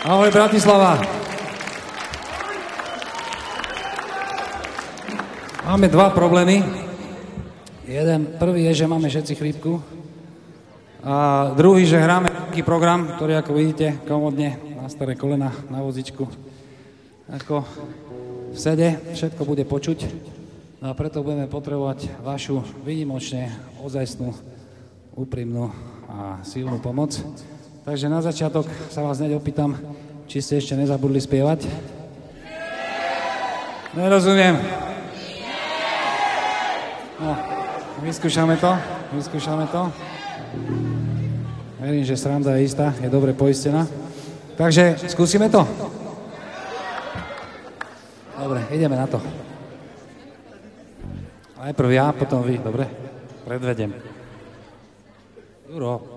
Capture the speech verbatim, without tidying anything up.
Ahoj, Bratislava. Máme dva problémy. Jeden, prvý je, že máme všetci chrípku. A druhý, že hráme taký program, ktorý, ako vidíte, komodne na staré kolena, na vozičku. Ako v sede, všetko bude počuť. No a preto budeme potrebovať vašu výnimočne ozajstnú, úprimnú a silnú pomoc. Takže na začiatok sa vás hneď opýtam, či ste ešte nezabudli spievať? Nerozumiem. No, vyskúšame to, vyskúšame to. Verím, že sranda je istá, je dobre poistená. Takže skúsime to? Dobre, ideme na to. Najprv ja, potom vy, dobre? Predvedem. Juro.